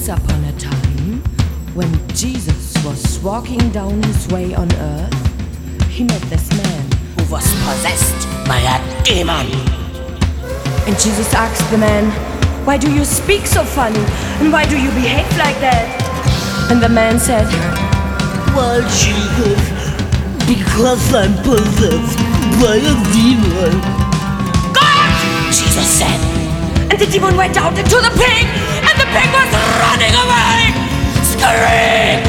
Once upon a time, when Jesus was walking down his way on earth, he met this man who was possessed by a demon. And Jesus asked the man, "Why do you speak so funny? And why do you behave like that?" And the man said, "Well, Jesus, because I'm possessed by a demon." "God!" Jesus said. And the demon went out into the pig, and the pig was running away, screaming.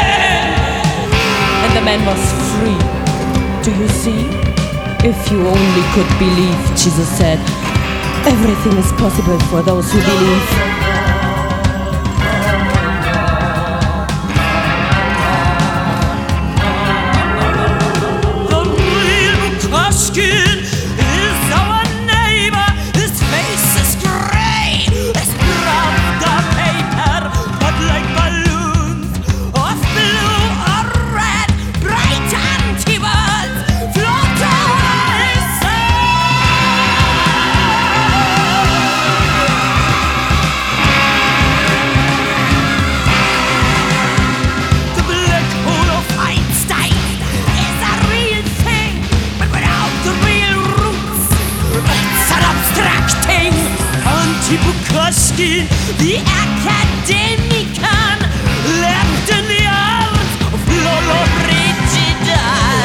And the man was free. Do you see? If you only could believe, Jesus said. Everything is possible for those who believe. The real Bukowski is our neighbor. His face is gray, it's brown the paper, but like balloons of blue or red, bright anti-worlds float away. The black hole of Einstein is a real thing, but without the real roots, it's an abstract thing. Anti-Bukowski, the academician, left in the arms of Lolo Brigida.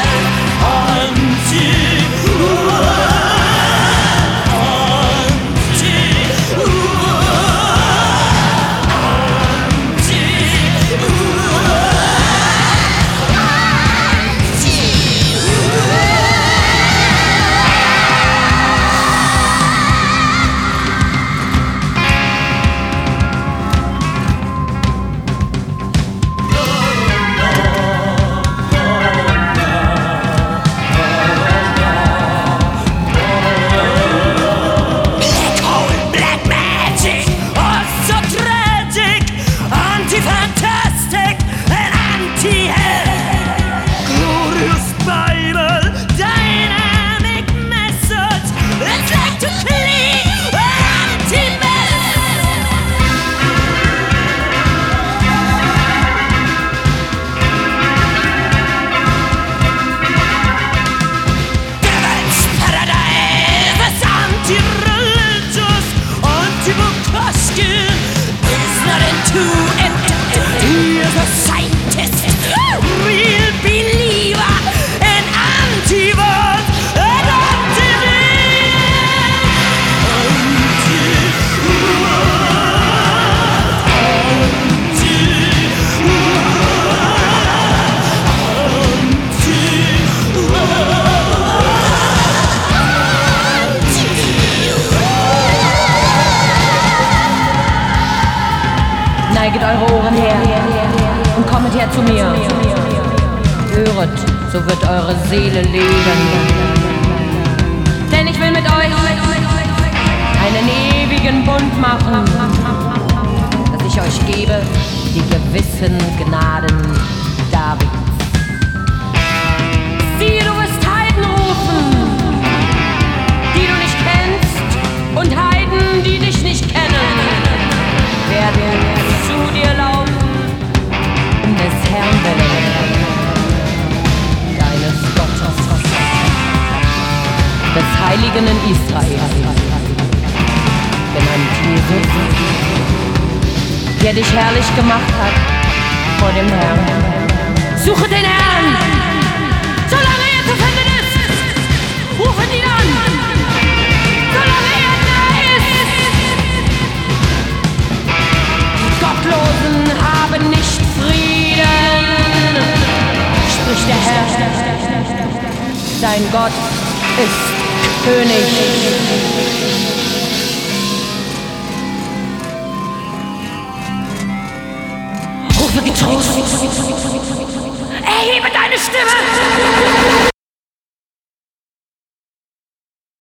Fantastic and anti-hell, glorious Bible, dynamic message, electrically anti-mess. Devil's paradise is anti-religious, anti-Bukowski is not into it. He is a scientist, a real believer, an anti-world, an Neiget eure Ohren her und kommet her zu mir. Höret, so wird eure Seele leben. Denn ich will mit euch einen ewigen Bund machen, dass ich euch gebe, die gewissen Gnaden Davids. Siehe, du wirst Heiden rufen, die du nicht kennst, und Heiden, die dich nicht kennen, werden zu dir laufen, des Herrn willen, deines Gottes, des Heiligen in Israel, genannt Jesus, der dich herrlich gemacht hat vor dem Herrn. Suche den Herrn, solange er zu finden ist, rufet ihn an, solange er nahe ist. Die Gottlosen haben nicht Frieden, spricht der Herr. Dein Gott ist König. Rufe getrost, erhebe deine Stimme.